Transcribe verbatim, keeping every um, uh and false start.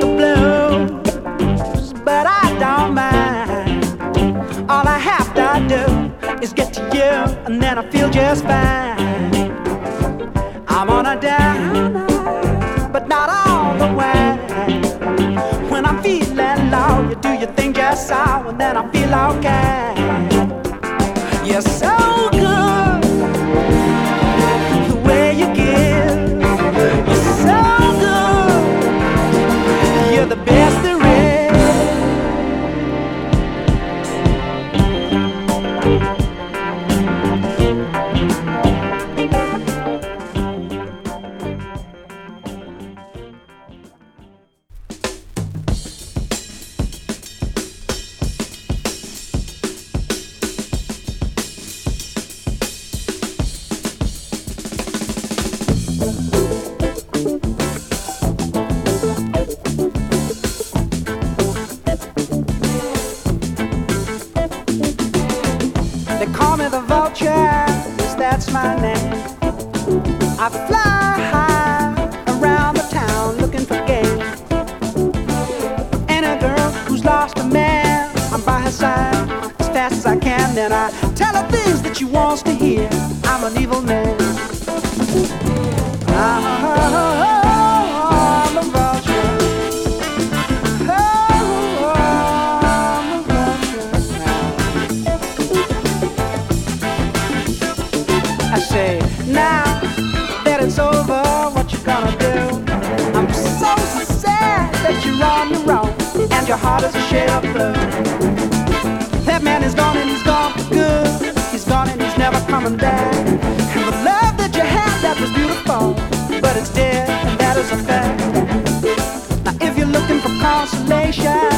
the blues, but I don't mind. All I have to do is get to you, and then I feel just fine. I'm on a down, but not all the way. When I'm feeling low, you do your thing just so, and then I feel okay. You're so good, the way you give. You're so good, you're the best there my name. I fly high around the town looking for game. And a girl who's lost a man, I'm by her side as fast as I can. Then I tell her things that she wants to hear. I'm an evil man. I'm a vulture. I say, now that it's over, what you gonna do? I'm so sad that you're on your own, and your heart is a shade of blue. That man is gone and he's gone for good. He's gone and he's never coming back. And the love that you had, that was beautiful, but it's dead, and that is a fact. Now if you're looking for consolation,